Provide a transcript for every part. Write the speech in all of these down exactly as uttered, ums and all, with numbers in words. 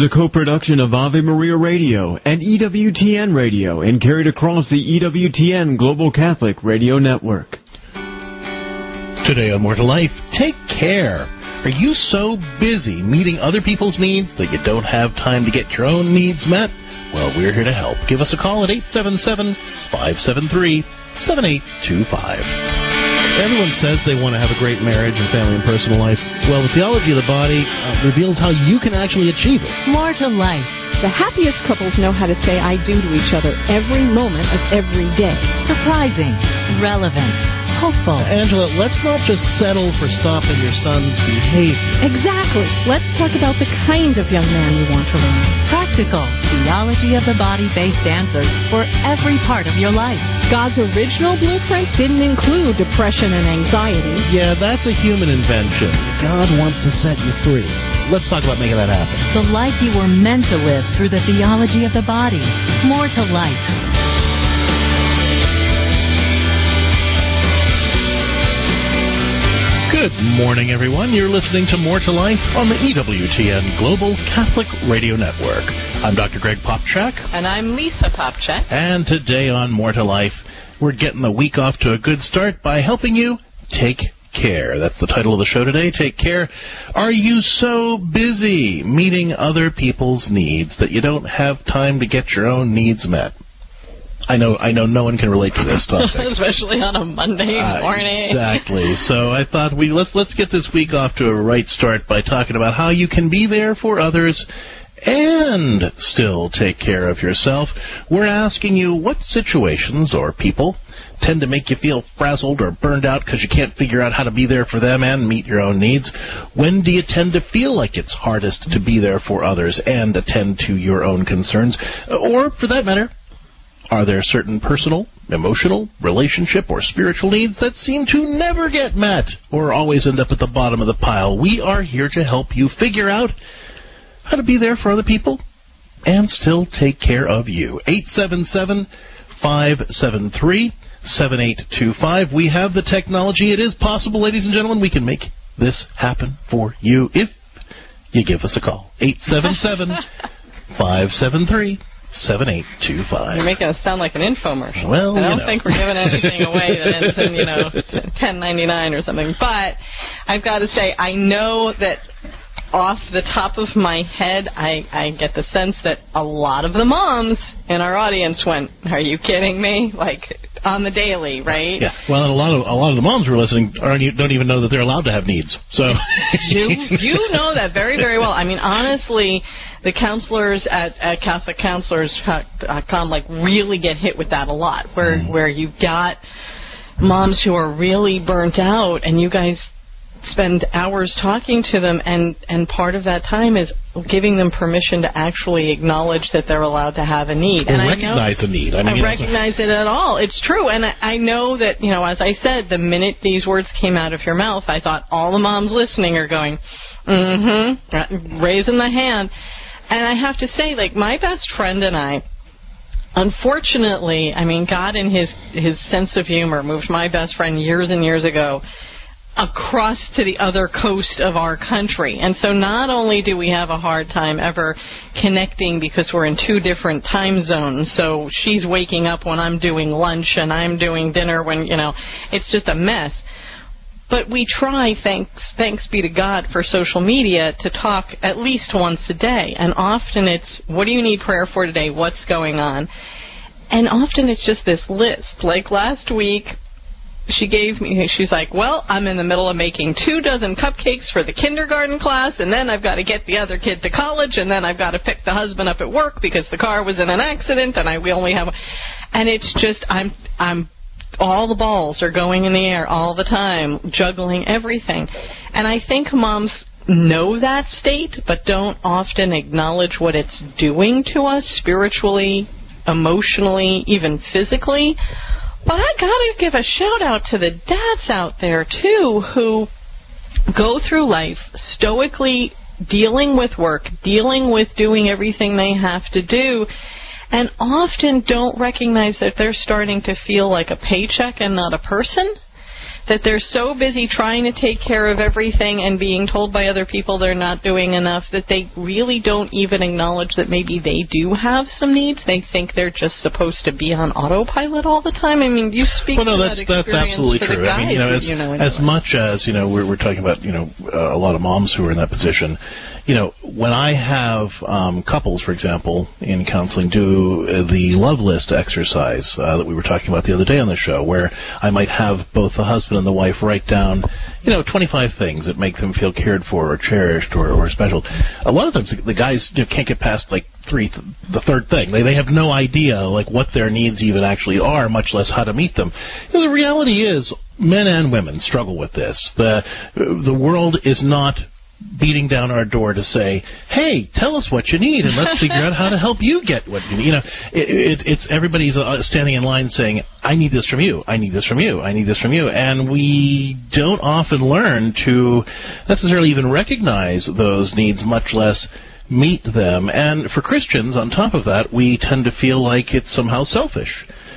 a co-production of Ave Maria Radio and E W T N Radio and carried across the E W T N Global Catholic Radio Network. Today on More to Life, take care. Are you so busy meeting other people's needs that you don't have time to get your own needs met? Well, we're here to help. Give us a call at eight seven seven, five seven three, seven eight two five. Everyone says they want to have a great marriage and family and personal life. Well, the theology of the body uh, reveals how you can actually achieve it. More to Life. The happiest couples know how to say I do to each other every moment of every day. Surprising, relevant, hopeful. Angela, let's not just settle for stopping your son's behavior. Exactly. Let's talk about the kind of young man you want to raise. Practical, theology of the body-based answers for every part of your life. God's original blueprint didn't include depression and anxiety. Yeah, that's a human invention. God wants to set you free. Let's talk about making that happen. The life you were meant to live through the theology of the body. More to Life. Good morning, everyone. You're listening to More to Life on the E W T N Global Catholic Radio Network. I'm Doctor Greg Popchak. And I'm Lisa Popchak. And today on More to Life, we're getting the week off to a good start by helping you take care. That's the title of the show today, Take Care. Are you so busy meeting other people's needs that you don't have time to get your own needs met? I know I know no one can relate to this topic. Especially on a Monday uh, morning. Exactly. So I thought we let's let's get this week off to a right start by talking about how you can be there for others and still take care of yourself. We're asking you what situations or people tend to make you feel frazzled or burned out because you can't figure out how to be there for them and meet your own needs. When do you tend to feel like it's hardest to be there for others and attend to your own concerns? Or, for that matter, are there certain personal, emotional, relationship, or spiritual needs that seem to never get met or always end up at the bottom of the pile? We are here to help you figure out how to be there for other people and still take care of you. eight seven seven, five seven three, seven eight two five. We have the technology. It is possible, ladies and gentlemen. We can make this happen for you if you give us a call. eight seven seven, five seven three, seven eight two five. You're making us sound like an infomercial. Well, I don't you know. think we're giving anything away that ends in, you know, ten ninety-nine or something. But I've got to say, I know that off the top of my head, I, I get the sense that a lot of the moms in our audience went, "Are you kidding me?" Like on the daily, right? Yeah. Well, and a lot of a lot of the moms who are listening aren't, don't even know that they're allowed to have needs. So you you know that very very well. I mean, honestly, the counselors at, at Catholic Counselors dot com like really get hit with that a lot, where mm. where you've got moms who are really burnt out, and you guys spend hours talking to them, and, and part of that time is giving them permission to actually acknowledge that they're allowed to have a need. Or and recognize I know, a need. I, mean, I recognize it at all. It's true. And I, I know that, you know, as I said, the minute these words came out of your mouth, I thought all the moms listening are going, mm-hmm, raising the hand. And I have to say, like, my best friend and I, unfortunately, I mean, God in his, his sense of humor moved my best friend years and years ago across to the other coast of our country. And so not only do we have a hard time ever connecting because we're in two different time zones, so she's waking up when I'm doing lunch and I'm doing dinner when, you know, it's just a mess. But we try, thanks thanks be to God for social media, to talk at least once a day. And often it's, what do you need prayer for today? What's going on? And often it's just this list. Like last week, she gave me, she's like, well, I'm in the middle of making two dozen cupcakes for the kindergarten class, and then I've got to get the other kid to college, and then I've got to pick the husband up at work because the car was in an accident, and I we only have, and it's just, I'm, I'm, all the balls are going in the air all the time, juggling everything. And I think moms know that state, but don't often acknowledge what it's doing to us spiritually, emotionally, even physically. But I gotta give a shout out to the dads out there too, who go through life stoically dealing with work, dealing with doing everything they have to do, and often don't recognize that they're starting to feel like a paycheck and not a person. that they're so busy trying to take care of everything and being told by other people they're not doing enough that they really don't even acknowledge that maybe they do have some needs. They think they're just supposed to be on autopilot all the time. I mean, you speak well, no, to that's, that experience that's absolutely for the true. guys I mean, you know, that as, you know anyway. as much as, you know, we're, we're talking about, you know, uh, a lot of moms who are in that position, you know, when I have um, couples, for example, in counseling, do uh, the love list exercise uh, that we were talking about the other day on the show, where I might have both the husband and the wife write down, you know, twenty-five things that make them feel cared for or cherished or, or special. A lot of times the guys you know, can't get past, like, three, th- the third thing. They, they have no idea, like, what their needs even actually are, much less how to meet them. You know, the reality is men and women struggle with this. The, the world is not beating down our door to say, hey, tell us what you need and let's figure out how to help you get what you need. You know, it, it, it's everybody's standing in line saying, I need this from you, I need this from you, I need this from you. And we don't often learn to necessarily even recognize those needs, much less meet them. And for Christians, on top of that, we tend to feel like it's somehow selfish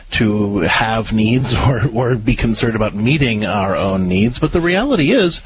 to have needs or, or be concerned about meeting our own needs. But the reality is,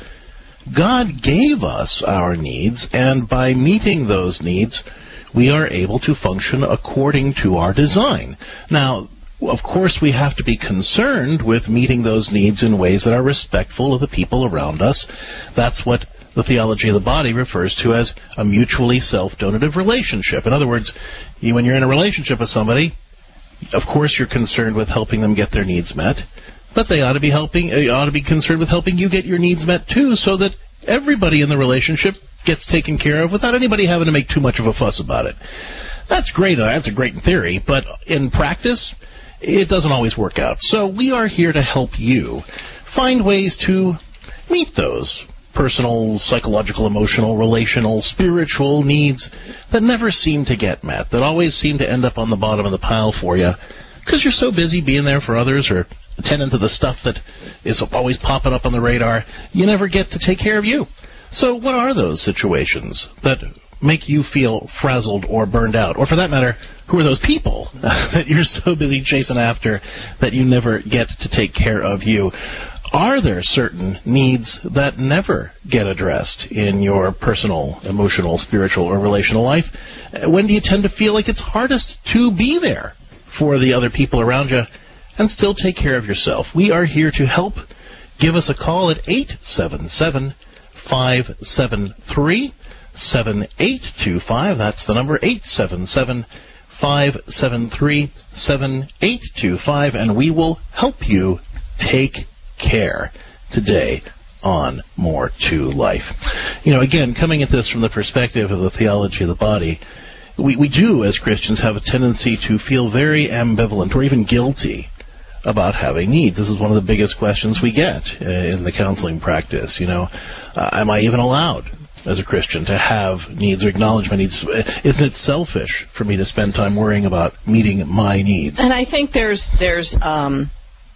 God gave us our needs, and by meeting those needs, we are able to function according to our design. Now, of course, we have to be concerned with meeting those needs in ways that are respectful of the people around us. That's what the theology of the body refers to as a mutually self-donative relationship. In other words, you, when you're in a relationship with somebody, of course you're concerned with helping them get their needs met. But they ought to be helping. Uh, ought to be concerned with helping you get your needs met too, so that everybody in the relationship gets taken care of without anybody having to make too much of a fuss about it. That's great. Uh, that's a great in theory, but in practice, it doesn't always work out. So we are here to help you find ways to meet those personal, psychological, emotional, relational, spiritual needs that never seem to get met, that always seem to end up on the bottom of the pile for you because you're so busy being there for others or attending to the stuff that is always popping up on the radar, you never get to take care of you. So what are those situations that make you feel frazzled or burned out? Or for that matter, who are those people that you're so busy chasing after that you never get to take care of you? Are there certain needs that never get addressed in your personal, emotional, spiritual, or relational life? When do you tend to feel like it's hardest to be there for the other people around you and still take care of yourself? We are here to help. Give us a call at eight seven seven, five seven three, seven eight two five. That's the number, eight seven seven, five seven three, seven eight two five, and we will help you take care today on More to Life. You know, again, coming at this from the perspective of the theology of the body, we, we do, as Christians, have a tendency to feel very ambivalent or even guilty about having needs. This is one of the biggest questions we get uh, in the counseling practice. You know, uh, am I even allowed as a Christian to have needs or acknowledge my needs? Isn't it selfish for me to spend time worrying about meeting my needs? And I think there's there's um,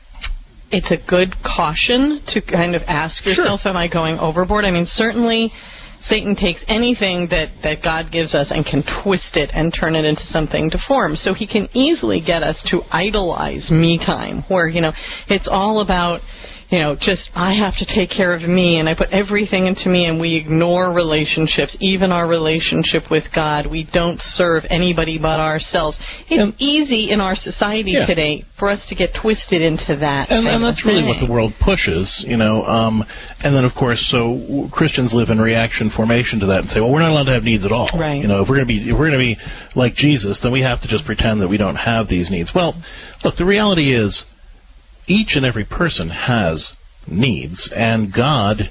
it's a good caution to kind of ask yourself, sure, am I going overboard? I mean, certainly Satan takes anything that, that God gives us and can twist it and turn it into something deformed. So he can easily get us to idolize me time, where, you know, it's all about, you know, just I have to take care of me and I put everything into me, and we ignore relationships, even our relationship with God. We don't serve anybody but ourselves. It's and, easy in our society yeah. today for us to get twisted into that. And, and that's really what the world pushes, you know. Um, and then, of course, so Christians live in reaction formation to that and say, well, we're not allowed to have needs at all. Right. You know, if we're going to be if we're going to be like Jesus, then we have to just pretend that we don't have these needs. Well, look, the reality is, each and every person has needs, and God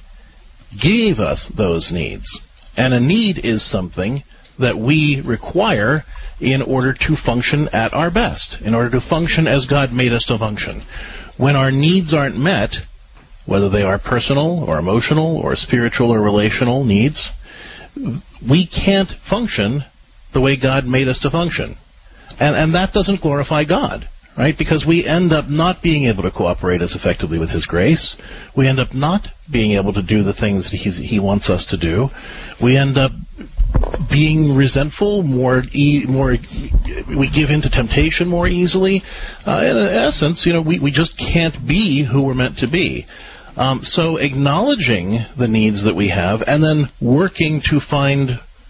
gave us those needs. And a need is something that we require in order to function at our best, in order to function as God made us to function. When our needs aren't met, whether they are personal or emotional or spiritual or relational needs, we can't function the way God made us to function. And, and that doesn't glorify God. Right? Because we end up not being able to cooperate as effectively with His grace. We end up not being able to do the things that he's, He wants us to do. We end up being resentful, more, e- more. We give in to temptation more easily. Uh, in essence, you know, we, we just can't be who we're meant to be. Um, so acknowledging the needs that we have and then working to find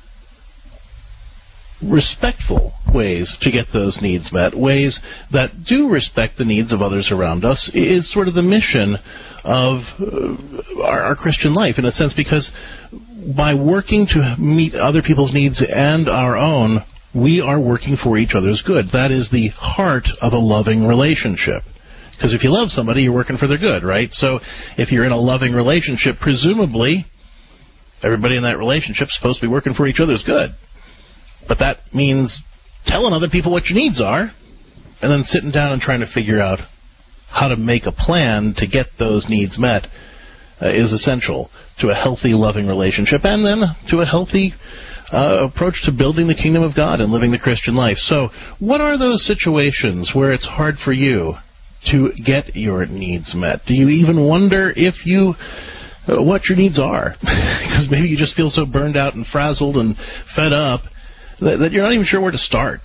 respectful ways to get those needs met, ways that do respect the needs of others around us, is sort of the mission of uh, our, our Christian life, in a sense, because by working to meet other people's needs and our own, we are working for each other's good. That is the heart of a loving relationship. Because if you love somebody, you're working for their good, right? So if you're in a loving relationship, presumably everybody in that relationship is supposed to be working for each other's good. But that means telling other people what your needs are and then sitting down and trying to figure out how to make a plan to get those needs met uh, is essential to a healthy, loving relationship and then to a healthy uh, approach to building the kingdom of God and living the Christian life. So what are those situations where it's hard for you to get your needs met? Do you even wonder if you uh, what your needs are? Because maybe you just feel so burned out and frazzled and fed up that, that you're not even sure where to start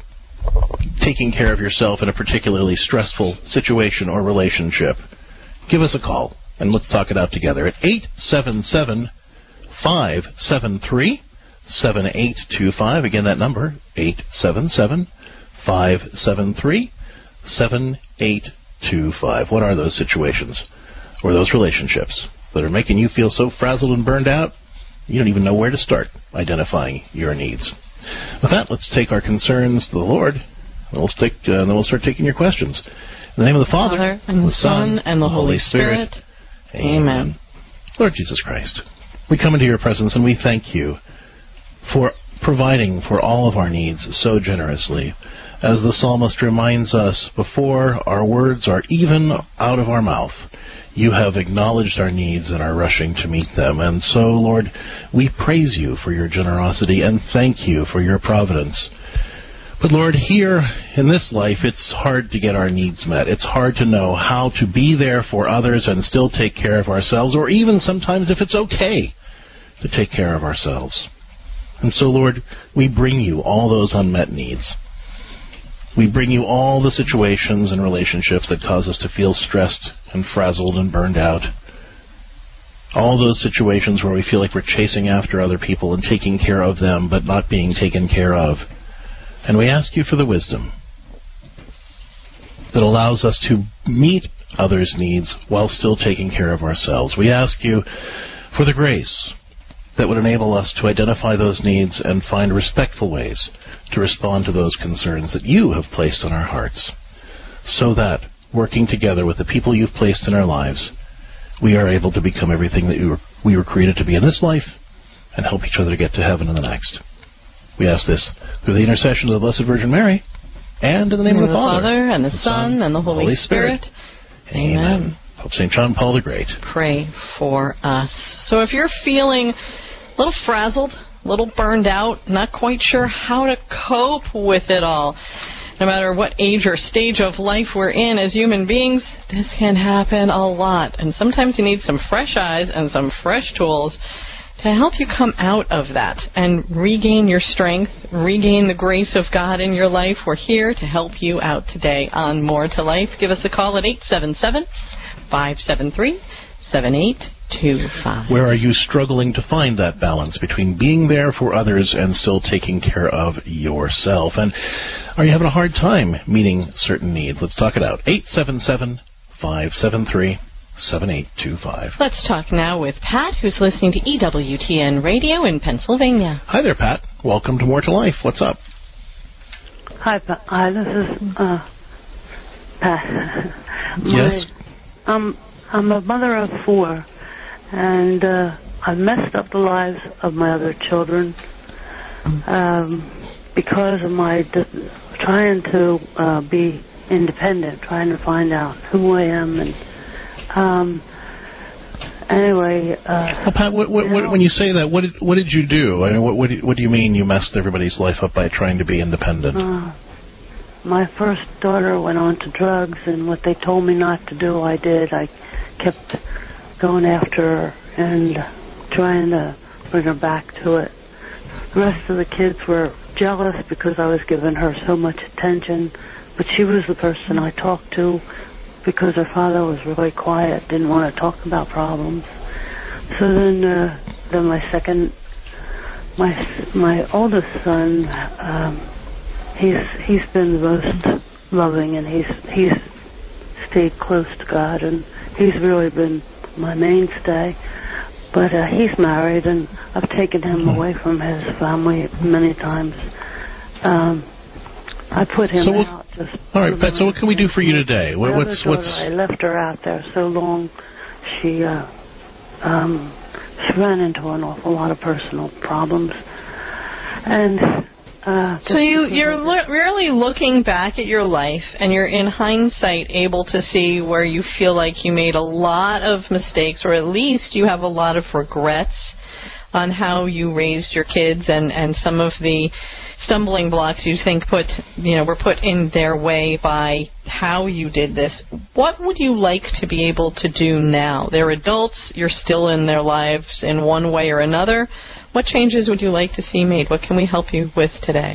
taking care of yourself in a particularly stressful situation or relationship. Give us a call, and let's talk it out together at eight seven seven, five seven three, seven eight two five. Again, that number, eight seven seven, five seven three, seven eight two five. What are those situations or those relationships that are making you feel so frazzled and burned out you don't even know where to start identifying your needs? With that, let's take our concerns to the Lord, and we'll, stick, uh, and then we'll start taking your questions. In the name of the Father, Father and the Son, and the Holy Spirit. Spirit. Amen. Lord Jesus Christ, we come into your presence and we thank you for providing for all of our needs so generously. As the psalmist reminds us, before our words are even out of our mouth, you have acknowledged our needs and are rushing to meet them. And so, Lord, we praise you for your generosity and thank you for your providence. But, Lord, here in this life, it's hard to get our needs met. It's hard to know how to be there for others and still take care of ourselves, or even sometimes if it's okay to take care of ourselves. And so, Lord, we bring you all those unmet needs. We bring you all the situations and relationships that cause us to feel stressed and frazzled and burned out. All those situations where we feel like we're chasing after other people and taking care of them, but not being taken care of. And we ask you for the wisdom that allows us to meet others' needs while still taking care of ourselves. We ask you for the grace that would enable us to identify those needs and find respectful ways to respond to those concerns that you have placed on our hearts, so that, working together with the people you've placed in our lives, we are able to become everything that we were, we were created to be in this life and help each other to get to heaven in the next. We ask this through the intercession of the Blessed Virgin Mary and in the name in of the, the Father, Father, and the, the Son, Son, and the Holy, Holy Spirit. Spirit. Amen. Amen. Pope Saint John Paul the Great, pray for us. So if you're feeling a little frazzled, a little burned out, not quite sure how to cope with it all, no matter what age or stage of life we're in as human beings, this can happen a lot. And sometimes you need some fresh eyes and some fresh tools to help you come out of that and regain your strength, regain the grace of God in your life. We're here to help you out today on More to Life. Give us a call at eight seven seven, five seven three, seven eight two five. Where are you struggling to find that balance between being there for others and still taking care of yourself? And are you having a hard time meeting certain needs? Let's talk it out. eight seven seven, five seven three, seven eight two five. Let's talk now with Pat, who's listening to E W T N Radio in Pennsylvania. Hi there, Pat. Welcome to More to Life. What's up? Hi, Pat. Hi, this is uh, Pat. Yes? My, um, I'm a mother of four, and uh, I've messed up the lives of my other children um, because of my de- trying to uh, be independent, trying to find out who I am. And um, anyway, uh, well, Pat, what, what, you know, when you say that, what did what did you do? I mean, what what do, what do you mean you messed everybody's life up by trying to be independent? Uh, my first daughter went on to drugs, and what they told me not to do, I did. I kept going after her and trying to bring her back to it. The rest of the kids were jealous because I was giving her so much attention, but she was the person I talked to because her father was really quiet, didn't want to talk about problems. So then, uh, then my second, my my oldest son, um, he's he's been the most loving, and he's he's stayed close to God, and he's really been my mainstay. But uh, he's married, and I've taken him away from his family many times. Um, I put him so we'll, out. Just all right, Pat. So what can we do for you today? What, my what's other what's? daughter, I left her out there so long. She uh, um, she ran into an awful lot of personal problems, and. Uh, so you, you're lo- really looking back at your life, and you're in hindsight able to see where you feel like you made a lot of mistakes, or at least you have a lot of regrets on how you raised your kids, and, and some of the stumbling blocks you think put you know were put in their way by how you did this. What would you like to be able to do now? They're adults. You're still in their lives in one way or another. What changes would you like to see made? What can we help you with today?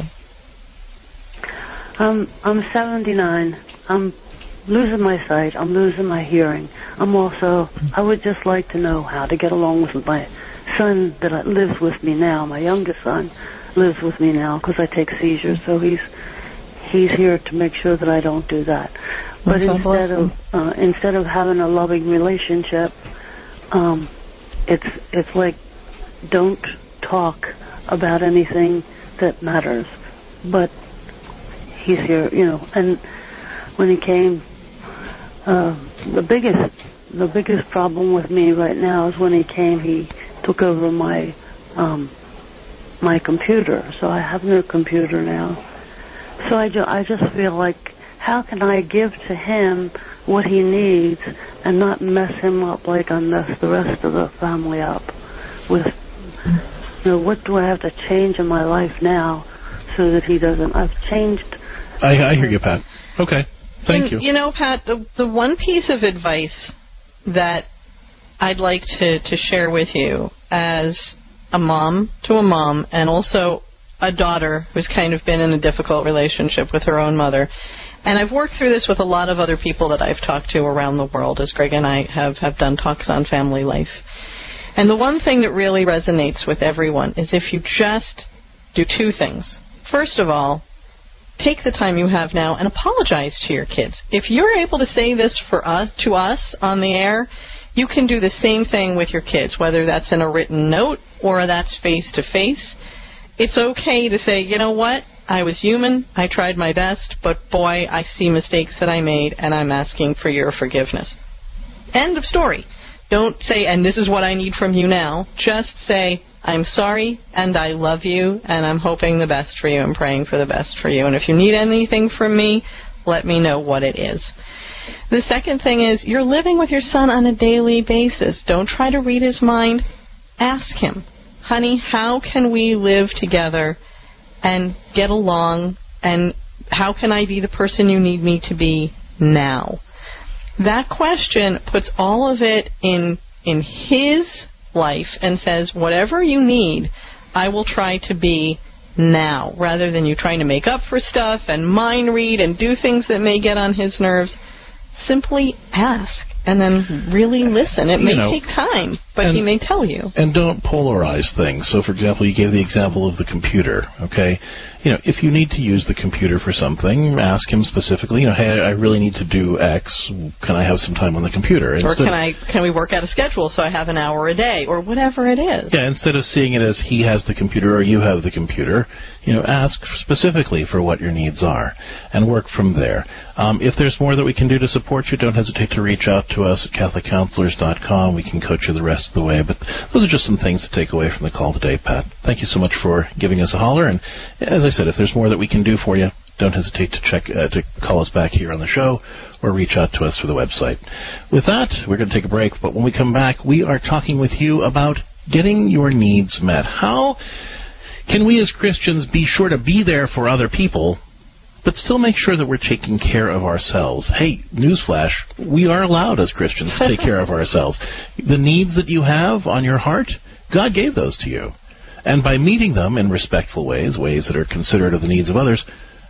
Um, I'm seventy-nine. I'm losing my sight. I'm losing my hearing. I'm also, I would just like to know how to get along with my son that lives with me now. My youngest son lives with me now because I take seizures, so he's he's here to make sure that I don't do that. But That's instead awesome. of uh, instead of having a loving relationship, um, it's it's like don't talk about anything that matters. But he's here, you know. And when he came, uh, the biggest the biggest problem with me right now is when he came, he took over my um, my computer. So I have no computer now. So I, ju- I just feel like, how can I give to him what he needs and not mess him up like I messed the rest of the family up with, you know, what do I have to change in my life now so that he doesn't, I've changed. I, I hear you, Pat. Okay. Thank and, you. You know, Pat, the, the one piece of advice that I'd like to, to share with you as a mom to a mom, and also a daughter who's kind of been in a difficult relationship with her own mother. And I've worked through this with a lot of other people that I've talked to around the world, as Greg and I have, have done talks on family life. And the one thing that really resonates with everyone is if you just do two things. First of all, take the time you have now and apologize to your kids. If you're able to say this for us to us on the air, you can do the same thing with your kids, whether that's in a written note or that's face-to-face. It's okay to say, you know what, I was human, I tried my best, but boy, I see mistakes that I made, and I'm asking for your forgiveness. End of story. Don't say, and this is what I need from you now. Just say, I'm sorry, and I love you, and I'm hoping the best for you and praying for the best for you. And if you need anything from me, let me know what it is. The second thing is, you're living with your son on a daily basis. Don't try to read his mind. Ask him, honey, how can we live together and get along, and how can I be the person you need me to be now? That question puts all of it in in his life and says, whatever you need, I will try to be now, rather than you trying to make up for stuff and mind read and do things that may get on his nerves. Simply ask and then really listen. It may you know, take time, but and, he may tell you. And don't polarize things. So, for example, you gave the example of the computer, okay? You know, if you need to use the computer for something, ask him specifically, you know, hey, I really need to do X. Can I have some time on the computer? Instead, or can of, I can we work out a schedule so I have an hour a day, or whatever it is? Yeah, instead of seeing it as he has the computer or you have the computer, you know, ask specifically for what your needs are and work from there. Um, if there's more that we can do to support you, don't hesitate to reach out to us at Catholic Counselors dot com. We can coach you the rest of the way. But those are just some things to take away from the call today, Pat. Thank you so much for giving us a holler. And as I said, if there's more that we can do for you, don't hesitate to check uh, to call us back here on the show or reach out to us through the website. With that, we're going to take a break. But when we come back, we are talking with you about getting your needs met. How can we as Christians be sure to be there for other people, but still make sure that we're taking care of ourselves? Hey, newsflash, we are allowed as Christians to take care of ourselves. The needs that you have on your heart, God gave those to you. And by meeting them in respectful ways, ways that are considerate of the needs of others,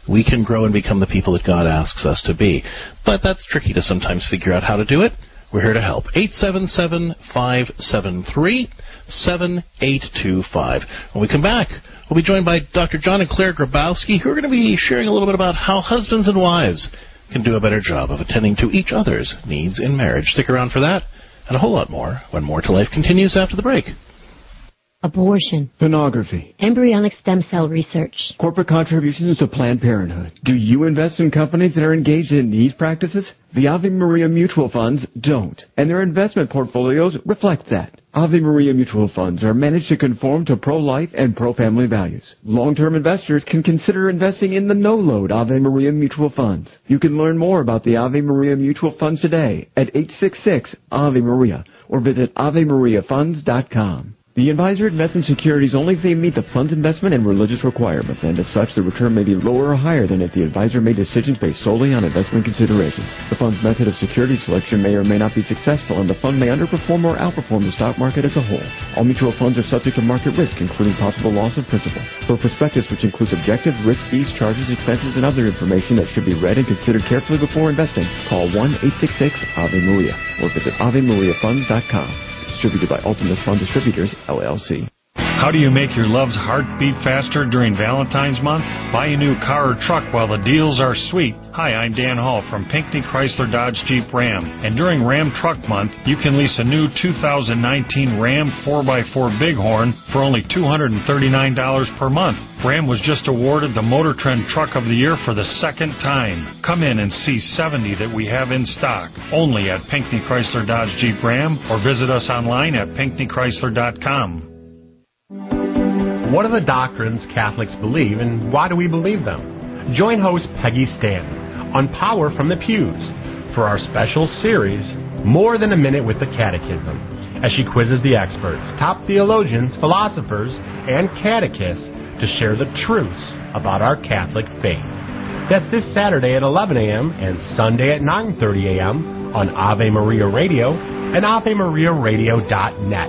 we can grow and become the people that God asks us to be. But that's tricky to sometimes figure out how to do it. We're here to help. eight seven seven, five seven three, seven eight two five. When we come back, we'll be joined by Doctor John and Claire Grabowski, who are going to be sharing a little bit about how husbands and wives can do a better job of attending to each other's needs in marriage. Stick around for that and a whole lot more when More to Life continues after the break. Abortion, pornography, embryonic stem cell research, corporate contributions to Planned Parenthood. Do you invest in companies that are engaged in these practices? The Ave Maria mutual funds don't, and their investment portfolios reflect that. Ave Maria mutual funds are managed to conform to pro-life and pro-family values. Long-term investors can consider investing in the no-load Ave Maria mutual funds. You can learn more about the Ave Maria mutual funds today at eight six six, A V E Maria or visit ave maria funds dot com. The advisor invests in securities only if they meet the fund's investment and religious requirements, and as such, the return may be lower or higher than if the advisor made decisions based solely on investment considerations. The fund's method of security selection may or may not be successful, and the fund may underperform or outperform the stock market as a whole. All mutual funds are subject to market risk, including possible loss of principal. For a prospectus which includes objective risk, fees, charges, expenses, and other information that should be read and considered carefully before investing, call one eight six six, A V E Maria or visit ave maria funds dot com. Distributed by Ultimus Fund Distributors, L L C. How do you make your love's heart beat faster during Valentine's month? Buy a new car or truck while the deals are sweet. Hi, I'm Dan Hall from Pinckney Chrysler Dodge Jeep Ram. And during Ram Truck Month, you can lease a new two thousand nineteen Ram four by four Bighorn for only two hundred thirty-nine dollars per month. Ram was just awarded the Motor Trend Truck of the Year for the second time. Come in and see seventy that we have in stock, only at Pinckney Chrysler Dodge Jeep Ram, or visit us online at pinckney chrysler dot com. What are the doctrines Catholics believe, and why do we believe them? Join host Peggy Stanton on Power from the Pews for our special series, More Than a Minute with the Catechism, as she quizzes the experts, top theologians, philosophers, and catechists to share the truths about our Catholic faith. That's this Saturday at eleven a.m. and Sunday at nine thirty a.m. on Ave Maria Radio and ave maria radio dot net.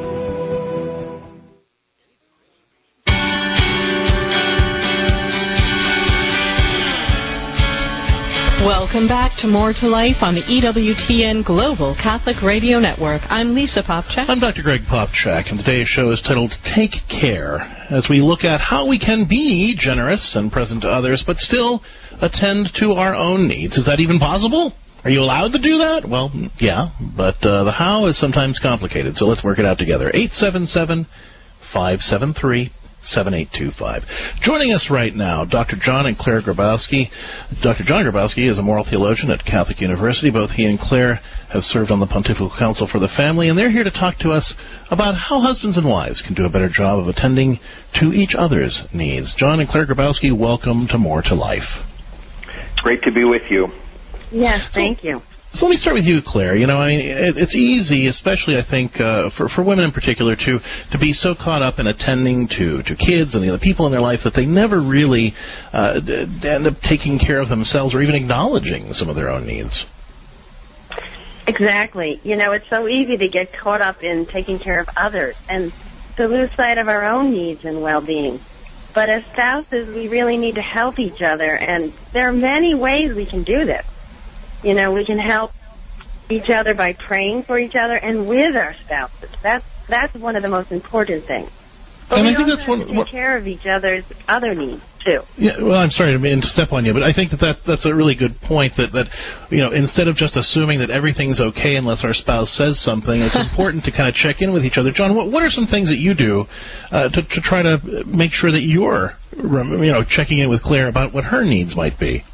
Welcome back to More to Life on the E W T N Global Catholic Radio Network. I'm Lisa Popchak. I'm Doctor Greg Popchak, and today's show is titled Take Care, as we look at how we can be generous and present to others, but still attend to our own needs. Is that even possible? Are you allowed to do that? Well, yeah, but uh, the how is sometimes complicated, so let's work it out together. eight seven seven, five seven three, seven eight two five. Joining us right now, Doctor John and Claire Grabowski. Doctor John Grabowski is a moral theologian at Catholic University. Both he and Claire have served on the Pontifical Council for the Family, and they're here to talk to us about how husbands and wives can do a better job of attending to each other's needs. John and Claire Grabowski, welcome to More to Life. Great to be with you. Yes, thank you. So let me start with you, Claire. You know, I mean, it, it's easy, especially I think uh, for for women in particular, to to be so caught up in attending to to kids and the other people in their life that they never really uh, d- end up taking care of themselves or even acknowledging some of their own needs. Exactly. You know, it's so easy to get caught up in taking care of others and to lose sight of our own needs and well-being. But as spouses, we really need to help each other, and there are many ways we can do this. You know, we can help each other by praying for each other and with our spouses. That's that's one of the most important things. But and we I think also that's have one, to take what, care of each other's other needs too. Yeah, well, I'm sorry to mean to step on you, but I think that, that that's a really good point. That that you know, instead of just assuming that everything's okay unless our spouse says something, it's important to kind of check in with each other. John, what what are some things that you do uh, to to try to make sure that you're you know checking in with Claire about what her needs might be?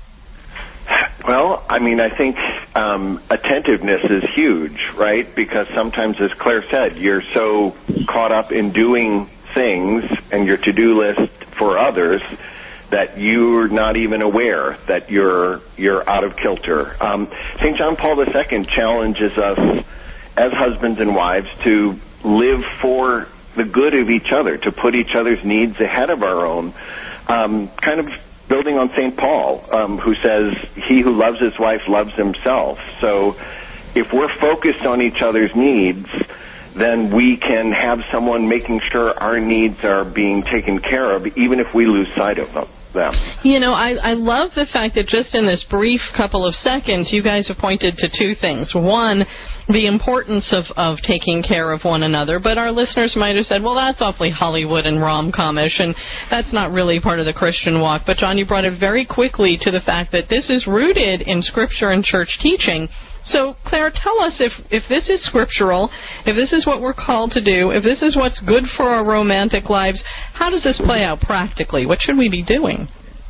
Well, I mean, I think um, attentiveness is huge, right? Because sometimes, as Claire said, you're so caught up in doing things and your to-do list for others that you're not even aware that you're you're out of kilter. Um, Saint John Paul the Second challenges us as husbands and wives to live for the good of each other, to put each other's needs ahead of our own, um, kind of building on Saint Paul, um, who says, he who loves his wife loves himself. So if we're focused on each other's needs, then we can have someone making sure our needs are being taken care of, even if we lose sight of them. them. You know, I, I love the fact that just in this brief couple of seconds, you guys have pointed to two things. One, the importance of, of taking care of one another, but our listeners might have said, well, that's awfully Hollywood and rom-com-ish, and that's not really part of the Christian walk. But, John, you brought it very quickly to the fact that this is rooted in Scripture and church teaching. So, Claire, tell us if, if this is scriptural, if this is what we're called to do, if this is what's good for our romantic lives, how does this play out practically? What should we be doing?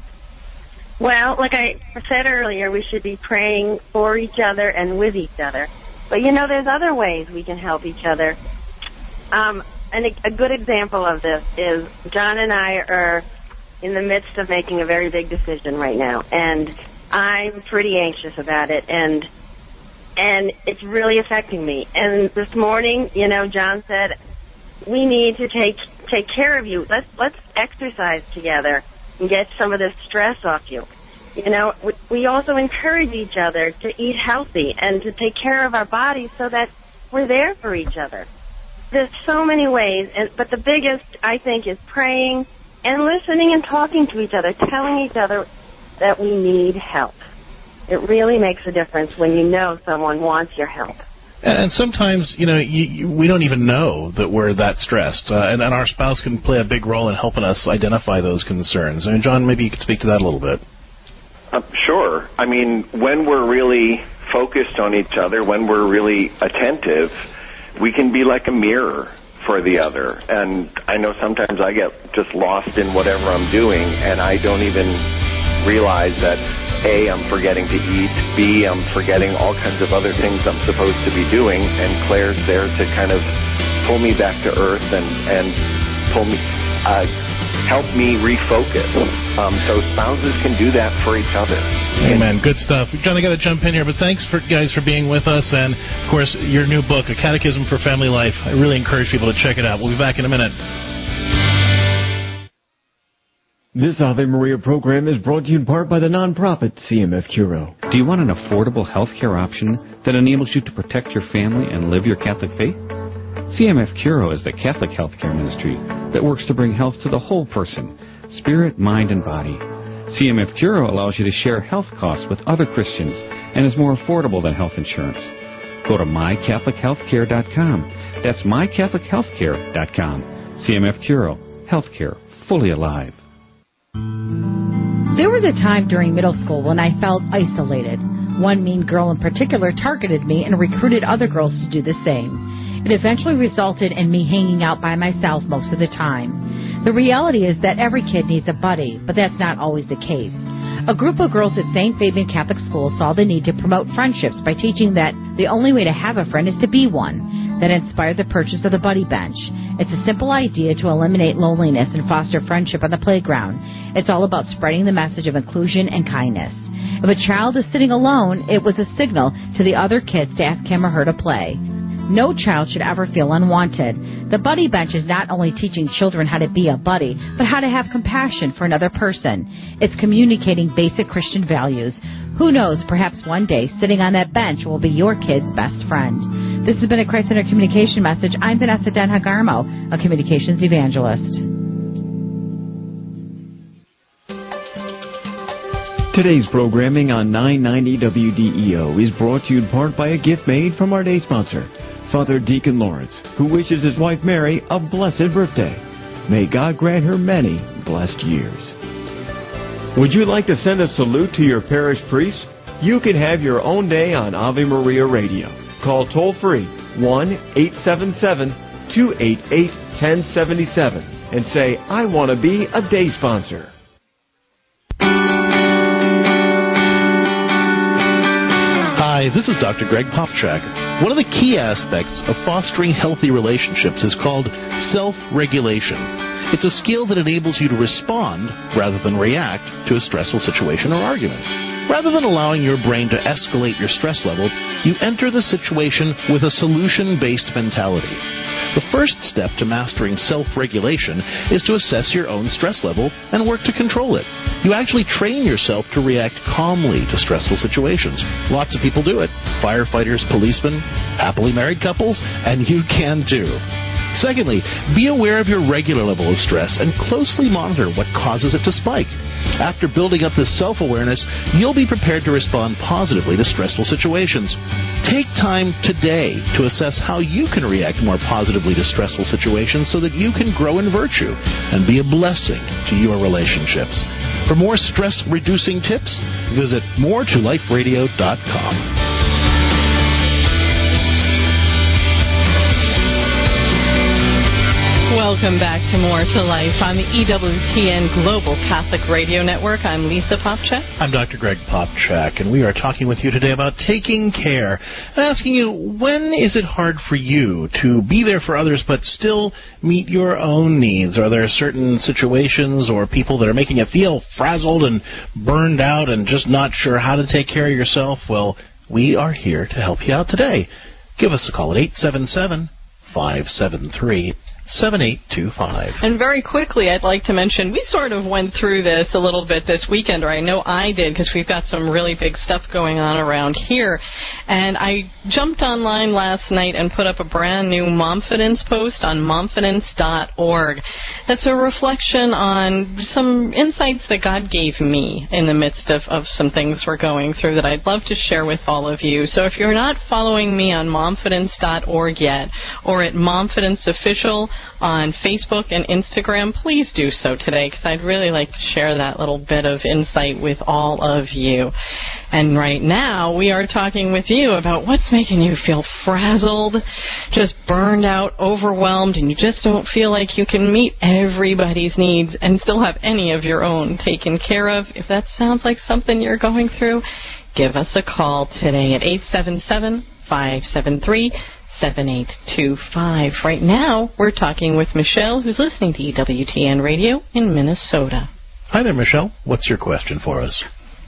Well, like I said earlier, we should be praying for each other and with each other. But, you know, there's other ways we can help each other. Um, and a, a good example of this is John and I are in the midst of making a very big decision right now. And I'm pretty anxious about it. And And it's really affecting me. And this morning, you know, John said, we need to take take care of you. Let's let's exercise together and get some of this stress off you. You know, we, we also encourage each other to eat healthy and to take care of our bodies so that we're there for each other. There's so many ways, and, but the biggest, I think, is praying and listening and talking to each other, telling each other that we need help. It really makes a difference when you know someone wants your help. And sometimes, you know, you, you, we don't even know that we're that stressed, uh, and, and our spouse can play a big role in helping us identify those concerns. I mean, John, maybe you could speak to that a little bit. Uh, sure. I mean, when we're really focused on each other, when we're really attentive, we can be like a mirror for the other. And I know sometimes I get just lost in whatever I'm doing, and I don't even realize that, A, I'm forgetting to eat, B, I'm forgetting all kinds of other things I'm supposed to be doing, and Claire's there to kind of pull me back to earth and, and pull me, uh, help me refocus. Um, so spouses can do that for each other. Amen. Good stuff. John, I got to jump in here, but thanks, for guys, for being with us, and, of course, your new book, A Catechism for Family Life. I really encourage people to check it out. We'll be back in a minute. This Ave Maria program is brought to you in part by the nonprofit C M F Curo. Do you want an affordable health care option that enables you to protect your family and live your Catholic faith? C M F Curo is the Catholic health care ministry that works to bring health to the whole person, spirit, mind, and body. C M F Curo allows you to share health costs with other Christians and is more affordable than health insurance. Go to my catholic health care dot com. That's my catholic health care dot com. C M F Curo, healthcare fully alive. There was a time during middle school when I felt isolated. One mean girl in particular targeted me and recruited other girls to do the same. It eventually resulted in me hanging out by myself most of the time. The reality is that every kid needs a buddy, but that's not always the case. A group of girls at Saint Fabian Catholic School saw the need to promote friendships by teaching that the only way to have a friend is to be one. That inspired the purchase of the Buddy Bench. It's a simple idea to eliminate loneliness and foster friendship on the playground. It's all about spreading the message of inclusion and kindness. If a child is sitting alone, it was a signal to the other kids to ask him or her to play. No child should ever feel unwanted. The Buddy Bench is not only teaching children how to be a buddy, but how to have compassion for another person. It's communicating basic Christian values. Who knows, perhaps one day, sitting on that bench will be your kid's best friend. This has been a Christ-Centered Communication Message. I'm Vanessa Denhagarmo, a communications evangelist. Today's programming on nine ninety W D E O is brought to you in part by a gift made from our day sponsor, Father Deacon Lawrence, who wishes his wife Mary a blessed birthday. May God grant her many blessed years. Would you like to send a salute to your parish priest? You can have your own day on Ave Maria Radio. Call toll-free one eight seven seven, two eight eight, one zero seven seven and say, I want to be a day sponsor. Hi, this is Doctor Greg Popchak. One of the key aspects of fostering healthy relationships is called self-regulation. It's a skill that enables you to respond, rather than react, to a stressful situation or argument. Rather than allowing your brain to escalate your stress level, you enter the situation with a solution-based mentality. The first step to mastering self-regulation is to assess your own stress level and work to control it. You actually train yourself to react calmly to stressful situations. Lots of people do it. Firefighters, policemen, happily married couples, and you can too. Secondly, be aware of your regular level of stress and closely monitor what causes it to spike. After building up this self-awareness, you'll be prepared to respond positively to stressful situations. Take time today to assess how you can react more positively to stressful situations so that you can grow in virtue and be a blessing to your relationships. For more stress-reducing tips, visit more to life radio dot com. Welcome back to More to Life on the E W T N Global Catholic Radio Network. I'm Lisa Popchak. I'm Doctor Greg Popchak, and we are talking with you today about taking care and asking you, when is it hard for you to be there for others but still meet your own needs? Are there certain situations or people that are making you feel frazzled and burned out and just not sure how to take care of yourself? Well, we are here to help you out today. Give us a call at eight seven seven, five seven three, seven eight two five. And very quickly, I'd like to mention, we sort of went through this a little bit this weekend, or I know I did, because we've got some really big stuff going on around here. And I jumped online last night and put up a brand new Momfidence post on momfidence dot org. That's a reflection on some insights that God gave me in the midst of, of some things we're going through that I'd love to share with all of you. So if you're not following me on momfidence dot org yet, or at Momfidence Official on Facebook and Instagram, please do so today, because I'd really like to share that little bit of insight with all of you. And right now, we are talking with you about what's making you feel frazzled, just burned out, overwhelmed, and you just don't feel like you can meet everybody's needs and still have any of your own taken care of. If that sounds like something you're going through, give us a call today at eight seven seven, five seven three, seven eight two five. Right now, we're talking with Michelle, who's listening to E W T N Radio in Minnesota. Hi there, Michelle. What's your question for us?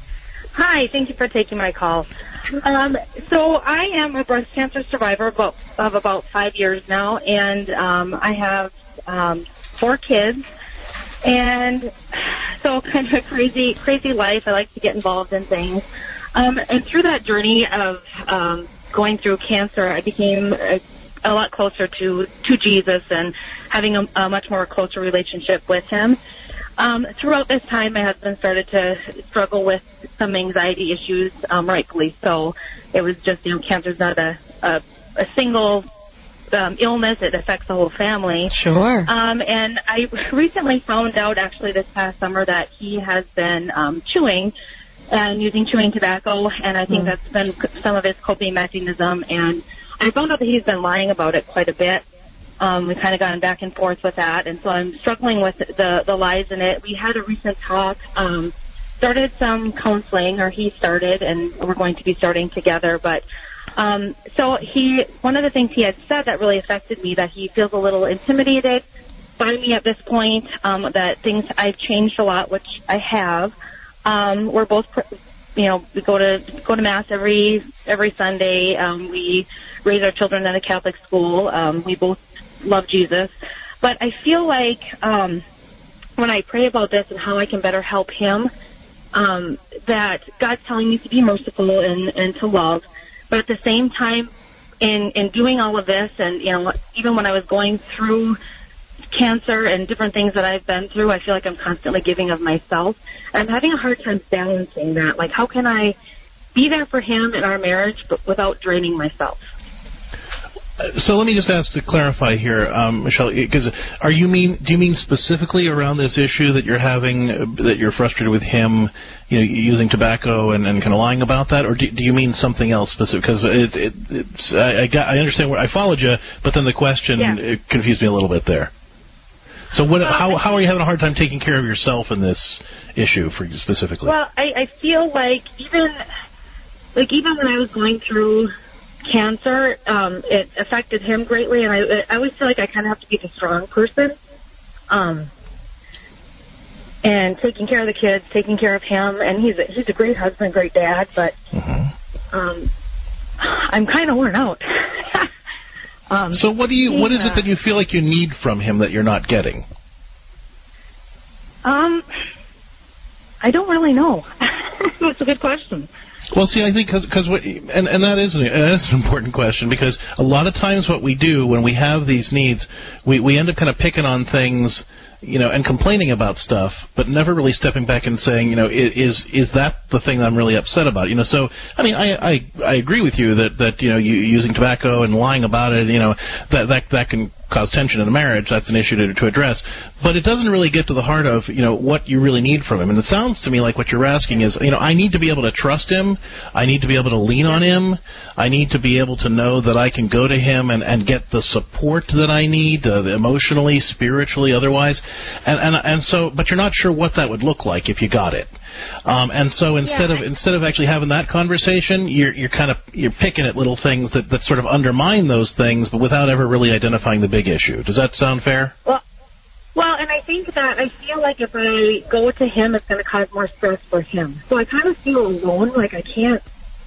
Hi, thank you for taking my call. Um, so I am a breast cancer survivor about, of about five years now, and um, I have um, four kids. And so kind of a crazy, crazy life. I like to get involved in things. Um, and through that journey of um, going through cancer, I became a, a lot closer to, to Jesus and having a, a much more closer relationship with him. Um, throughout this time, my husband started to struggle with some anxiety issues, um, rightfully so. It was just, you know, cancer's not a, a, a single um, illness. It affects the whole family. Sure. Um, and I recently found out, actually, this past summer that he has been um, chewing and using chewing tobacco, and I think mm. that's been some of his coping mechanism. And I found out that he's been lying about it quite a bit. Um, we've kind of gone back and forth with that, and so I'm struggling with the, the lies in it. We had a recent talk, um, started some counseling, or he started, and we're going to be starting together. But um, so he, one of the things he had said that really affected me, that he feels a little intimidated by me at this point, um, that things, I've changed a lot, which I have. Um, we're both, you know, we go to go to mass every every Sunday. Um, we raise our children in a Catholic school. Um, we both love Jesus, but I feel like um, when I pray about this and how I can better help him, um, that God's telling me to be merciful and, and to love, but at the same time, in in doing all of this, and you know, even when I was going through cancer and different things that I've been through, I feel like I'm constantly giving of myself. I'm having a hard time balancing that. Like, how can I be there for him in our marriage, but without draining myself? So let me just ask to clarify here, um, Michelle, because are you mean do you mean specifically around this issue that you're having, uh, that you're frustrated with him, you know, using tobacco and, and kind of lying about that, or do, do you mean something else specific? Because it, it, it's I, I, got, I understand where I followed you, but then the question yeah. it confused me a little bit there. So what? Well, how how are you having a hard time taking care of yourself in this issue, for specifically? Well, I, I feel like even like even when I was going through cancer, um, it affected him greatly, and I, I always feel like I kind of have to be the strong person, um, and taking care of the kids, taking care of him, and he's a, he's a great husband, great dad, but mm-hmm. um, I'm kind of worn out. um, so what do you? What is it that you feel like you need from him that you're not getting? Um, I don't really know. That's a good question. Well, see, I think because what and and that is an, that is an important question, because a lot of times what we do when we have these needs, we we end up kind of picking on things, you know, and complaining about stuff, but never really stepping back and saying, you know, is is that the thing I'm really upset about? You know, so I mean, I I, I agree with you that that you know, you, using tobacco and lying about it, you know, that that that can cause tension in a marriage. That's an issue to, to address, but it doesn't really get to the heart of, you know, what you really need from him. And it sounds to me like what you're asking is, you know, I need to be able to trust him. I need to be able to lean on him. I need to be able to know that I can go to him and, and get the support that I need, uh, emotionally, spiritually, otherwise. And, and and so, but you're not sure what that would look like if you got it. Um, and so instead yeah, of instead of actually having that conversation, you're you're kind of you're picking at little things that, that sort of undermine those things, but without ever really identifying the big issue. Does that sound fair? Well, well, and I think that I feel like if I go to him, it's going to cause more stress for him. So I kind of feel alone, like I can't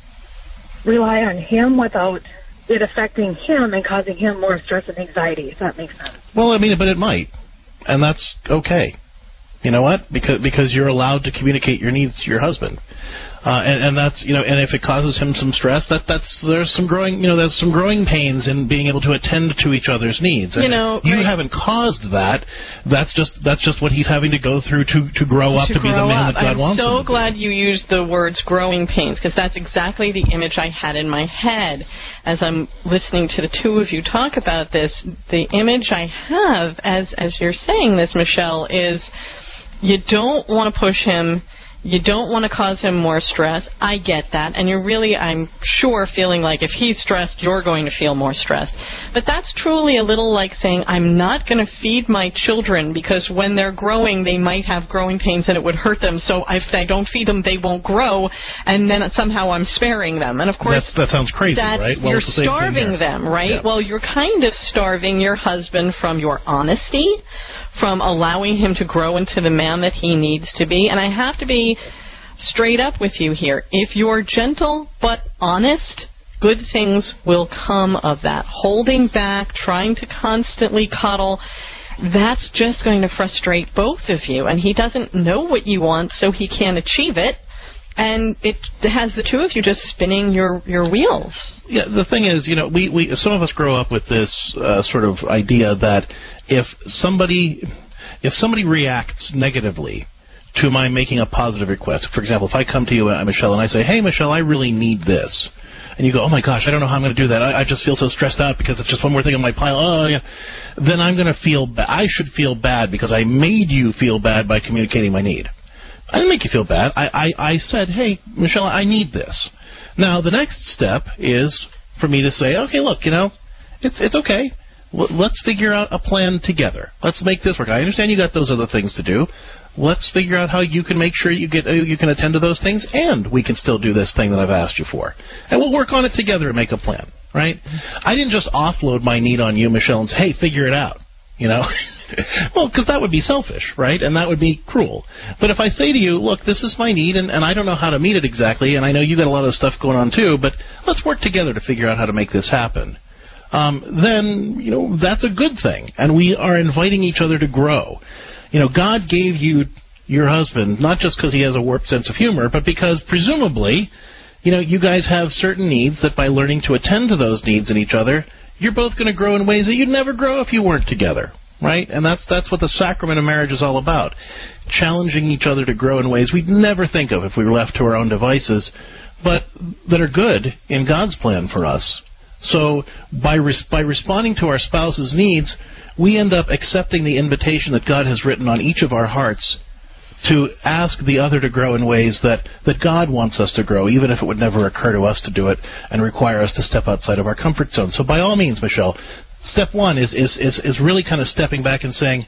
rely on him without it affecting him and causing him more stress and anxiety. If that makes sense. Well, I mean, but it might, and that's okay. You know what? Because because you're allowed to communicate your needs to your husband, uh, and and that's you know, and if it causes him some stress, that that's there's some growing you know there's some growing pains in being able to attend to each other's needs. And you know, you right. haven't caused that. That's just that's just what he's having to go through to to grow up to, to be the man up. that God I'm wants him so to be. glad you used the words growing pains, because that's exactly the image I had in my head as I'm listening to the two of you talk about this. The image I have as as you're saying this, Michelle, is you don't want to push him. You don't want to cause him more stress. I get that. And you're really, I'm sure, feeling like if he's stressed, you're going to feel more stressed. But that's truly a little like saying, I'm not going to feed my children because when they're growing, they might have growing pains and it would hurt them. So if I don't feed them, they won't grow. And then somehow I'm sparing them. And, of course, that's, that sounds crazy, that's, right? Well, you're it's the same starving thing them, right? Yeah. Well, you're kind of starving your husband from your honesty, from allowing him to grow into the man that he needs to be. And I have to be straight up with you here. If you're gentle but honest, good things will come of that. Holding back, trying to constantly cuddle, that's just going to frustrate both of you. And he doesn't know what you want, so he can't achieve it. And it has the two of you just spinning your, your wheels. Yeah, the thing is, you know, we, we some of us grow up with this uh, sort of idea that if somebody if somebody reacts negatively to my making a positive request, for example, if I come to you, uh, Michelle, and I say, hey, Michelle, I really need this, and you go, oh, my gosh, I don't know how I'm going to do that. I, I just feel so stressed out because it's just one more thing on my pile. Oh, yeah. Then I'm going to feel bad. I should feel bad because I made you feel bad by communicating my need. I didn't make you feel bad. I, I, I said, hey, Michelle, I need this. Now, the next step is for me to say, okay, look, you know, it's it's okay. L- let's figure out a plan together. Let's make this work. I understand you got those other things to do. Let's figure out how you can make sure you get uh, you can attend to those things, and we can still do this thing that I've asked you for. And we'll work on it together and make a plan, right? I didn't just offload my need on you, Michelle, and say, hey, figure it out, you know? Well, because that would be selfish, right? And that would be cruel. But if I say to you, look, this is my need, and, and I don't know how to meet it exactly, and I know you got a lot of stuff going on too, but let's work together to figure out how to make this happen. Um, then, you know, that's a good thing. And we are inviting each other to grow. You know, God gave you your husband, not just because he has a warped sense of humor, but because presumably, you know, you guys have certain needs that by learning to attend to those needs in each other, you're both going to grow in ways that you'd never grow if you weren't together. Right? And that's that's what the sacrament of marriage is all about. Challenging each other to grow in ways we'd never think of if we were left to our own devices, but that are good in God's plan for us. So by res- by responding to our spouse's needs, we end up accepting the invitation that God has written on each of our hearts to ask the other to grow in ways that, that God wants us to grow, even if it would never occur to us to do it and require us to step outside of our comfort zone. So by all means, Michelle, step one is, is, is, is really kind of stepping back and saying,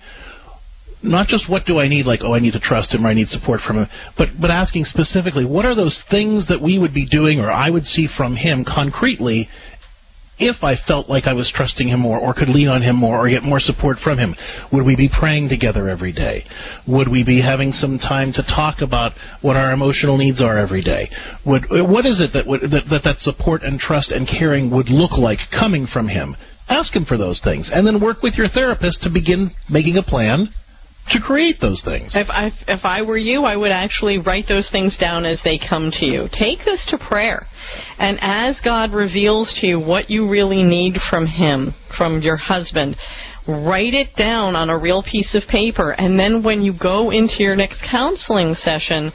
not just what do I need, like, oh, I need to trust him or I need support from him, but, but asking specifically, what are those things that we would be doing or I would see from him concretely if I felt like I was trusting him more or could lean on him more or get more support from him? Would we be praying together every day? Would we be having some time to talk about what our emotional needs are every day? Would, what is it that, would, that, that that support and trust and caring would look like coming from him? Ask him for those things, and then work with your therapist to begin making a plan to create those things. If I, if I were you, I would actually write those things down as they come to you. Take this to prayer. And as God reveals to you what you really need from Him, from your husband, write it down on a real piece of paper. And then when you go into your next counseling session,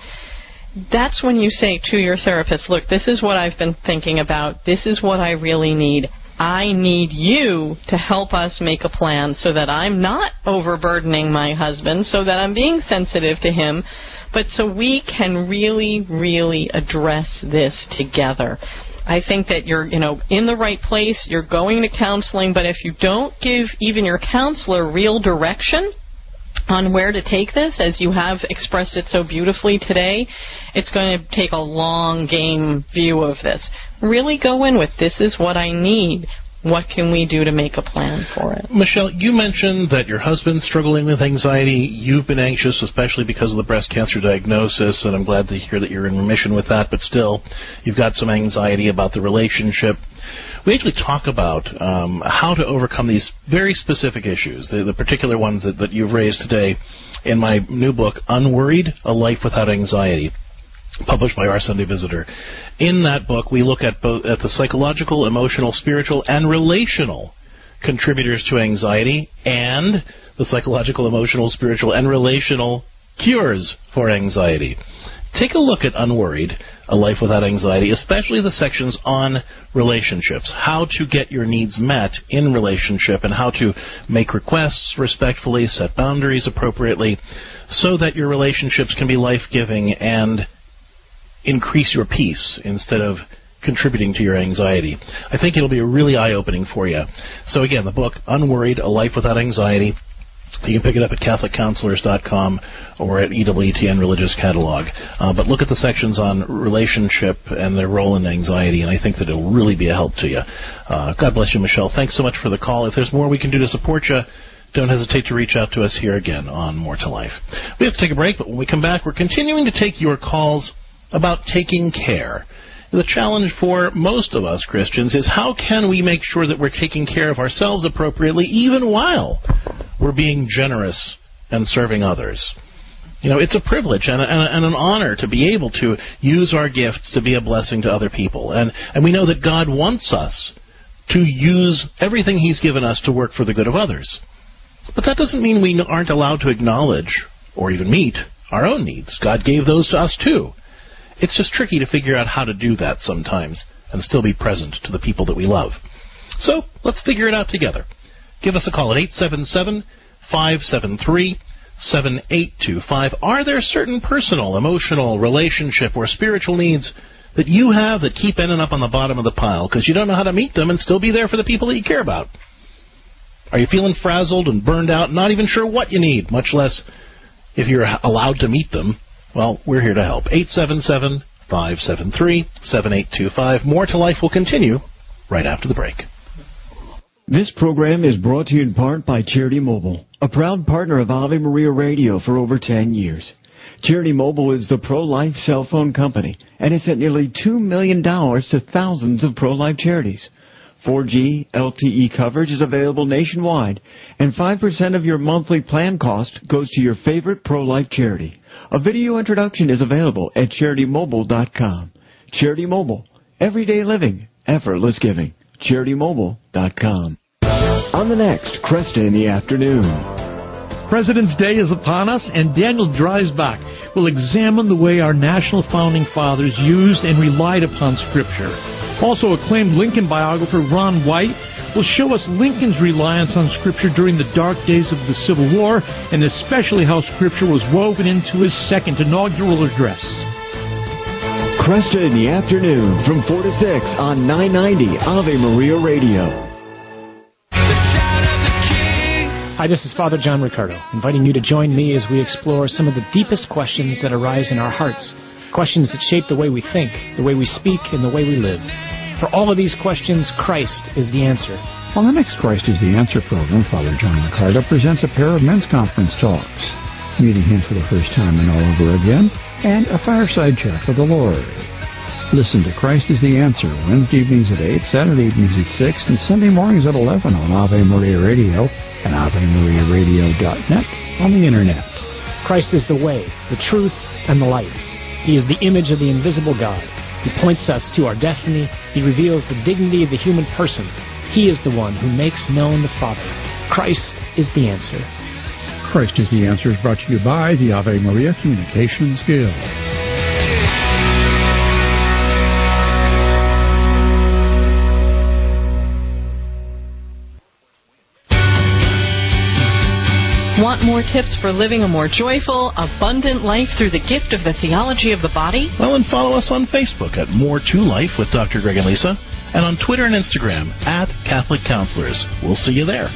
that's when you say to your therapist, look, this is what I've been thinking about. This is what I really need. I need you to help us make a plan so that I'm not overburdening my husband, so that I'm being sensitive to him, but so we can really, really address this together. I think that you're, you know, in the right place, you're going to counseling, but if you don't give even your counselor real direction on where to take this, as you have expressed it so beautifully today, it's going to take a long game view of this. Really go in with, this is what I need. What can we do to make a plan for it? Michelle, you mentioned that your husband's struggling with anxiety. You've been anxious, especially because of the breast cancer diagnosis, and I'm glad to hear that you're in remission with that, but still, you've got some anxiety about the relationship. We actually talk about um, how to overcome these very specific issues, the, the particular ones that, that you've raised today in my new book, Unworried, A Life Without Anxiety, published by Our Sunday Visitor. In that book, we look at both at the psychological, emotional, spiritual, and relational contributors to anxiety and the psychological, emotional, spiritual, and relational cures for anxiety. Take a look at Unworried, A Life Without Anxiety, especially the sections on relationships, how to get your needs met in relationship and how to make requests respectfully, set boundaries appropriately, so that your relationships can be life-giving and increase your peace instead of contributing to your anxiety. I think it'll be really eye-opening for you. So again, the book, Unworried, A Life Without Anxiety. You can pick it up at Catholic Counselors dot com or at E W T N Religious Catalog. Uh, but look at the sections on relationship and their role in anxiety, and I think that it will really be a help to you. Uh, God bless you, Michelle. Thanks so much for the call. If there's more we can do to support you, don't hesitate to reach out to us here again on More to Life. We have to take a break, but when we come back, we're continuing to take your calls about taking care. The challenge for most of us Christians is how can we make sure that we're taking care of ourselves appropriately even while we're being generous and serving others. You know, it's a privilege and, a, and an honor to be able to use our gifts to be a blessing to other people. And, and we know that God wants us to use everything He's given us to work for the good of others. But that doesn't mean we aren't allowed to acknowledge or even meet our own needs. God gave those to us too. It's just tricky to figure out how to do that sometimes and still be present to the people that we love. So let's figure it out together. Give us a call at eight seven seven, five seven three, seven eight two five. Are there certain personal, emotional, relationship, or spiritual needs that you have that keep ending up on the bottom of the pile because you don't know how to meet them and still be there for the people that you care about? Are you feeling frazzled and burned out, not even sure what you need, much less if you're allowed to meet them? Well, we're here to help. eight seven seven, five seven three, seven eight two five. More to Life will continue right after the break. This program is brought to you in part by Charity Mobile, a proud partner of Ave Maria Radio for over ten years. Charity Mobile is the pro-life cell phone company, and has sent nearly two million dollars to thousands of pro-life charities. four G L T E coverage is available nationwide, and five percent of your monthly plan cost goes to your favorite pro-life charity. A video introduction is available at charity mobile dot com. Charity Mobile, everyday living, effortless giving. charity mobile dot com. On the next, Cresta in the Afternoon. President's Day is upon us, and Daniel Dreisbach will examine the way our national founding fathers used and relied upon Scripture. Also, acclaimed Lincoln biographer Ron White will show us Lincoln's reliance on Scripture during the dark days of the Civil War, and especially how Scripture was woven into his second inaugural address. Cresta in the Afternoon from four to six on nine ninety Ave Maria Radio. Hi, this is Father John Riccardo, inviting you to join me as we explore some of the deepest questions that arise in our hearts, questions that shape the way we think, the way we speak, and the way we live. For all of these questions, Christ is the answer. Well, the next Christ is the Answer program, Father John Riccardo presents a pair of men's conference talks, meeting him for the first time and all over again, and a fireside chat for the Lord. Listen to Christ is the Answer Wednesday evenings at eight, Saturday evenings at six, and Sunday mornings at eleven on Ave Maria Radio and Ave Maria Radio dot net on the Internet. Christ is the way, the truth, and the light. He is the image of the invisible God. He points us to our destiny. He reveals the dignity of the human person. He is the one who makes known the Father. Christ is the answer. Christ is the Answer is brought to you by the Ave Maria Communications Guild. Want more tips for living a more joyful, abundant life through the gift of the theology of the body? Well, and follow us on Facebook at More to Life with Doctor Greg and Lisa, and on Twitter and Instagram at Catholic Counselors. We'll see you there.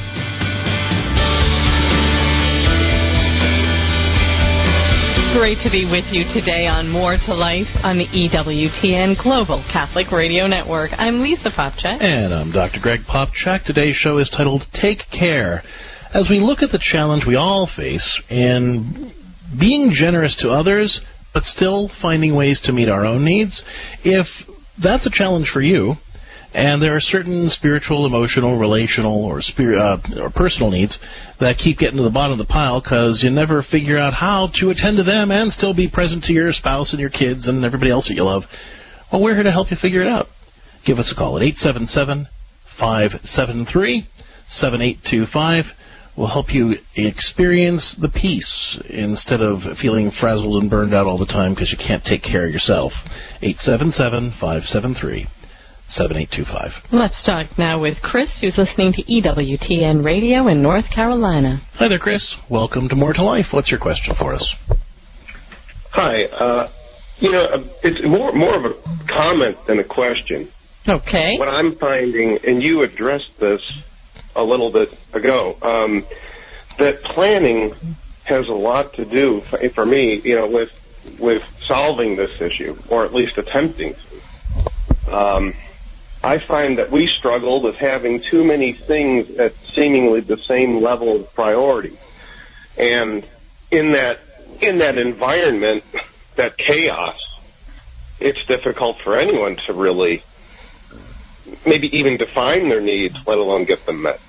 It's great to be with you today on More to Life on the E W T N Global Catholic Radio Network. I'm Lisa Popchak. And I'm Doctor Greg Popchak. Today's show is titled Take Care. As we look at the challenge we all face in being generous to others, but still finding ways to meet our own needs, if that's a challenge for you, and there are certain spiritual, emotional, relational, or spirit, uh, or personal needs that keep getting to the bottom of the pile because you never figure out how to attend to them and still be present to your spouse and your kids and everybody else that you love, well, we're here to help you figure it out. Give us a call at eight seven seven, five seven three, seven eight two five. Will help you experience the peace instead of feeling frazzled and burned out all the time because you can't take care of yourself. eight seven seven, five seven three, seven eight two five. Let's talk now with Chris, who's listening to E W T N Radio in North Carolina. Hi there, Chris. Welcome to More to Life. What's your question for us? Hi. Uh, you know, it's more more of a comment than a question. Okay. What I'm finding, and you addressed this a little bit ago, um, that planning has a lot to do, for, for me, you know, with with solving this issue, or at least attempting to. Um, I find that we struggle with having too many things at seemingly the same level of priority, and in that in that environment, that chaos, it's difficult for anyone to really maybe even define their needs, let alone get them met.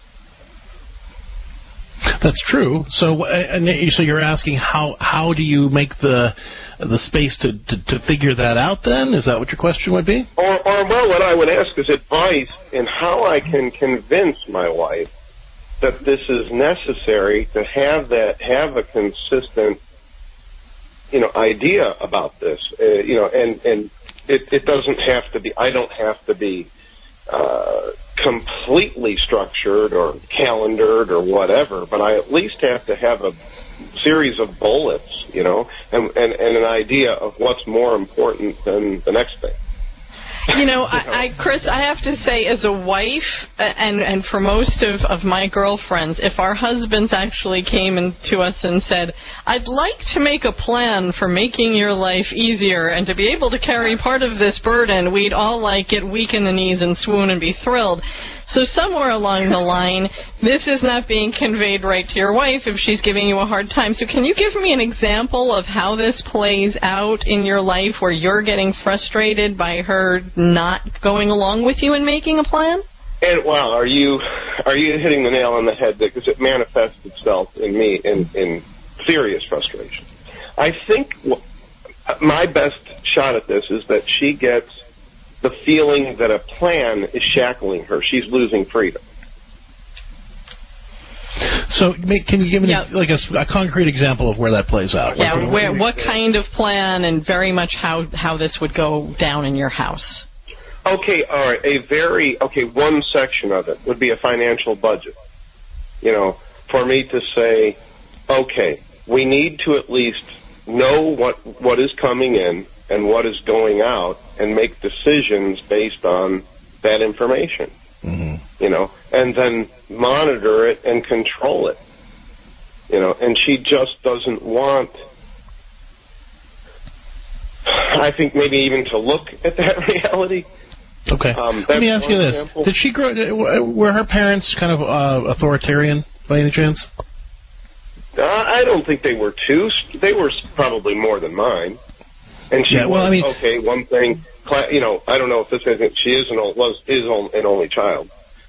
That's true. So, and so you're asking how how do you make the the space to, to, to figure that out? Then is that what your question would be? Or, or well, what I would ask is advice in how I can convince my wife that this is necessary to have that have a consistent, you know, idea about this. Uh, you know, and and it, it doesn't have to be. I don't have to be uh, completely structured or calendared or whatever, but I at least have to have a series of bullets, you know, and, and, and an idea of what's more important than the next thing. You know, I, I, Chris, I have to say, as a wife, and and for most of, of my girlfriends, if our husbands actually came in to us and said, I'd like to make a plan for making your life easier and to be able to carry part of this burden, we'd all like get weak in the knees and swoon and be thrilled. So somewhere along the line, this is not being conveyed right to your wife if she's giving you a hard time. So can you give me an example of how this plays out in your life where you're getting frustrated by her not going along with you and making a plan? And wow, are you are you hitting the nail on the head? Because it manifests itself in me in, in serious frustration. I think my best shot at this is that she gets the feeling that a plan is shackling her. She's losing freedom. So, can you give me yeah. like a, a concrete example of where that plays out? Yeah, like, where, what kind of plan, and very much how how this would go down in your house? Okay, all right. A very okay. One section of it would be a financial budget. You know, for me to say, okay, we need to at least know what what is coming in and what is going out, and make decisions based on that information. Mm-hmm. You know, and then monitor it and control it. You know, and she just doesn't want, I think, maybe even to look at that reality. Okay. Um, Let me ask you this: example. Did she grow? Were her parents kind of uh, authoritarian by any chance? Uh, I don't think they were too. They were probably more than mine. And she yeah, well, was, I mean, okay, one thing, you know, I don't know if this isn't, she is an, was, is an only child.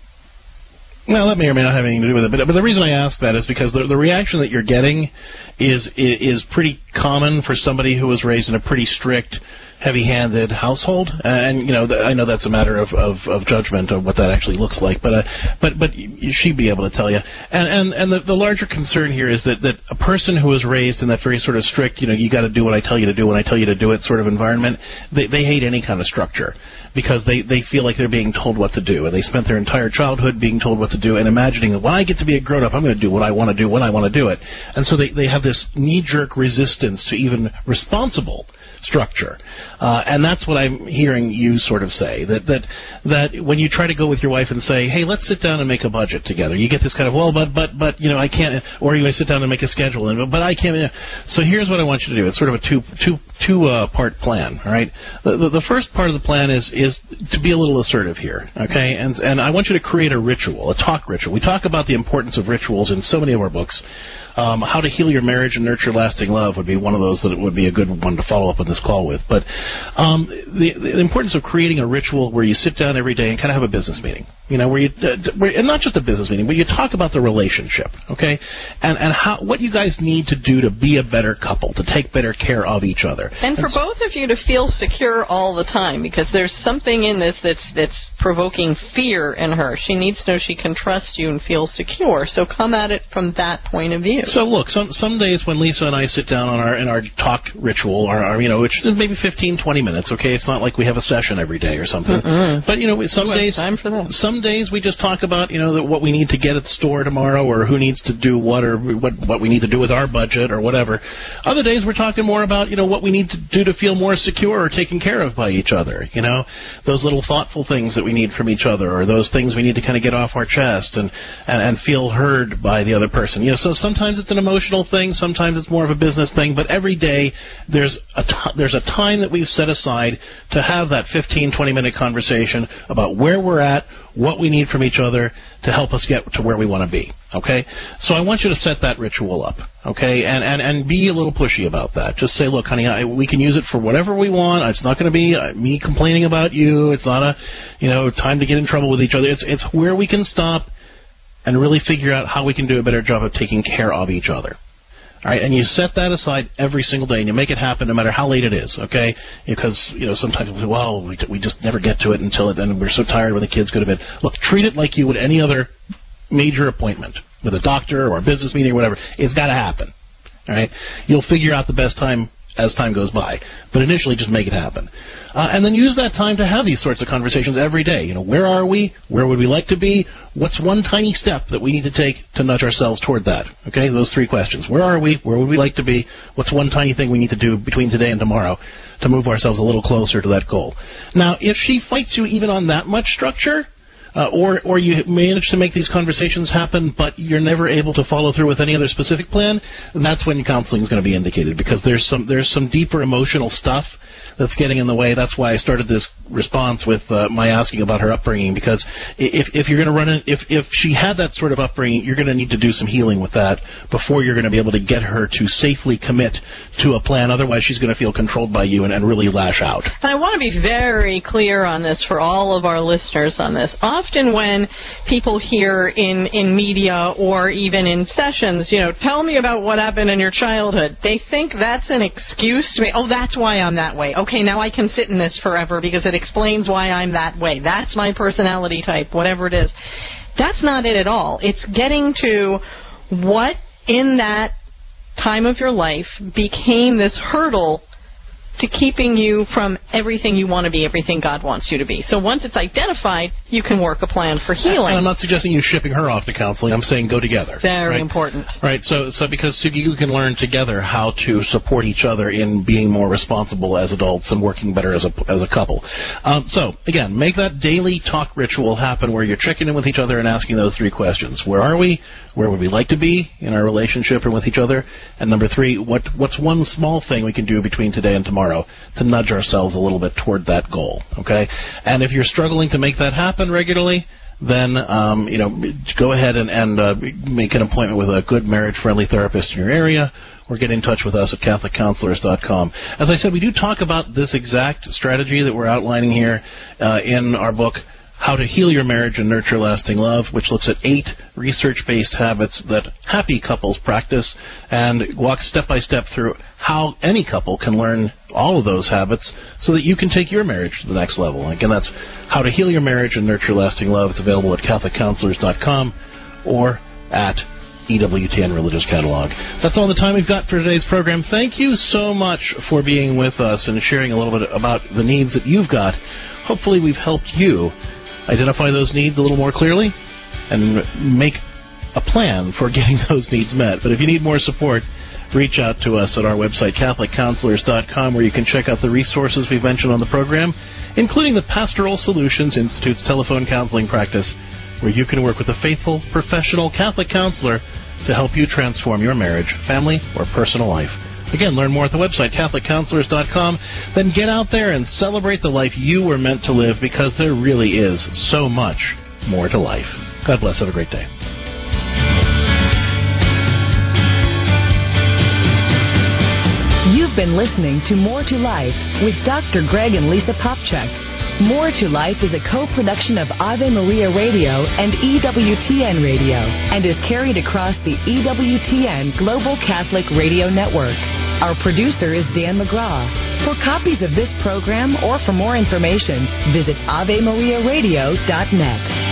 Well, that may or may not have anything to do with it, but, but the reason I ask that is because the, the reaction that you're getting is is pretty common for somebody who was raised in a pretty strict, heavy-handed household, and you know I know that's a matter of, of, of judgment of what that actually looks like, but uh, but but she'd be able to tell you. And and and the, the larger concern here is that, that a person who was raised in that very sort of strict, you know, you got to do what I tell you to do when I tell you to do it sort of environment, they they hate any kind of structure because they they feel like they're being told what to do, and they spent their entire childhood being told what to do and imagining that when I get to be a grown up, I'm going to do what I want to do when I want to do it, and so they they have this knee-jerk resistance to even responsible structure, uh, and that's what I'm hearing you sort of say, that that that when you try to go with your wife and say, hey, let's sit down and make a budget together, you get this kind of, well, but but but you know, I can't, or you may sit down and make a schedule, and but I can't. So here's what I want you to do. It's sort of a two two two uh, part plan. All right, the, the the first part of the plan is is to be a little assertive here, okay, and and I want you to create a ritual, a talk ritual. We talk about the importance of rituals in so many of our books. Um, how to heal your marriage and nurture lasting love would be one of those that it would be a good one to follow up on this call with. But um, the, the importance of creating a ritual where you sit down every day and kind of have a business meeting, you know, where you uh, where, and not just a business meeting, but you talk about the relationship, okay, and and how what you guys need to do to be a better couple, to take better care of each other, and for and both of you to feel secure all the time, because there's something in this that's that's provoking fear in her. She needs to know she can trust you and feel secure. So come at it from that point of view. So look, some some days when Lisa and I sit down on our in our talk ritual, our, our you know, which is maybe fifteen, twenty minutes. Okay, it's not like we have a session every day or something. Mm-mm. But you know, some Who days, has time for that? Some days we just talk about you know the, what we need to get at the store tomorrow, or who needs to do what, or what what we need to do with our budget, or whatever. Other days we're talking more about you know what we need to do to feel more secure or taken care of by each other. You know, those little thoughtful things that we need from each other, or those things we need to kind of get off our chest and, and and feel heard by the other person. You know, so sometimes it's an emotional thing, sometimes it's more of a business thing, but every day there's a t- there's a time that we've set aside to have that fifteen, twenty minute conversation about where we're at, what we need from each other to help us get to where we want to be, okay? So I want you to set that ritual up, okay, and and, and be a little pushy about that. Just say, look, honey, I, we can use it for whatever we want. It's not going to be uh, me complaining about you. It's not a, you know, time to get in trouble with each other. It's it's where we can stop and really figure out how we can do a better job of taking care of each other. All right, and you set that aside every single day, and you make it happen no matter how late it is, okay? Because, you know, sometimes we say, well, we, we just never get to it until it, and we're so tired when the kids go to bed. Look, treat it like you would any other major appointment with a doctor or a business meeting or whatever. It's got to happen, all right? You'll figure out the best time as time goes by, but initially just make it happen. Uh, and then use that time to have these sorts of conversations every day. You know, where are we? Where would we like to be? What's one tiny step that we need to take to nudge ourselves toward that? Okay, those three questions. Where are we? Where would we like to be? What's one tiny thing we need to do between today and tomorrow to move ourselves a little closer to that goal? Now, if she fights you even on that much structure, Uh, or or you manage to make these conversations happen, but you're never able to follow through with any other specific plan, that's when counseling is going to be indicated, because there's some there's some deeper emotional stuff that's getting in the way. That's why I started this response with uh, my asking about her upbringing, because if if you're going to run in, if if she had that sort of upbringing, you're going to need to do some healing with that before you're going to be able to get her to safely commit to a plan. Otherwise, she's going to feel controlled by you and, and really lash out. And I want to be very clear on this for all of our listeners on this. Often when people hear in, in media or even in sessions, you know, tell me about what happened in your childhood, they think that's an excuse to me. Oh, that's why I'm that way. Okay, now I can sit in this forever because it explains why I'm that way. That's my personality type, whatever it is. That's not it at all. It's getting to what in that time of your life became this hurdle to keeping you from everything you want to be, everything God wants you to be. So once it's identified, you can work a plan for healing. And I'm not suggesting you shipping her off to counseling. I'm saying go together. Very right? important. Right. So, so because Sugi, you can learn together how to support each other in being more responsible as adults and working better as a as a couple. Um, so again, make that daily talk ritual happen where you're checking in with each other and asking those three questions: where are we? Where would we like to be in our relationship and with each other? And number three, what what's one small thing we can do between today and tomorrow to nudge ourselves a little bit toward that goal, okay? And if you're struggling to make that happen regularly, then um, you know, go ahead and, and uh, make an appointment with a good marriage-friendly therapist in your area, or get in touch with us at Catholic Counselors dot com. As I said, we do talk about this exact strategy that we're outlining here uh, in our book, How to Heal Your Marriage and Nurture Lasting Love, which looks at eight research-based habits that happy couples practice and walks step-by-step through how any couple can learn all of those habits so that you can take your marriage to the next level. Again, that's How to Heal Your Marriage and Nurture Lasting Love. It's available at Catholic Counselors dot com or at E W T N Religious Catalog. That's all the time we've got for today's program. Thank you so much for being with us and sharing a little bit about the needs that you've got. Hopefully we've helped you identify those needs a little more clearly and make a plan for getting those needs met. But if you need more support, reach out to us at our website, Catholic Counselors dot com, where you can check out the resources we've mentioned on the program, including the Pastoral Solutions Institute's telephone counseling practice, where you can work with a faithful, professional Catholic counselor to help you transform your marriage, family, or personal life. Again, learn more at the website, Catholic Counselors dot com. Then get out there and celebrate the life you were meant to live, because there really is so much more to life. God bless. Have a great day. You've been listening to More to Life with Doctor Greg and Lisa Popchak. More to Life is a co-production of Ave Maria Radio and E W T N Radio and is carried across the E W T N Global Catholic Radio Network. Our producer is Dan McGraw. For copies of this program or for more information, visit Ave Maria Radio dot net.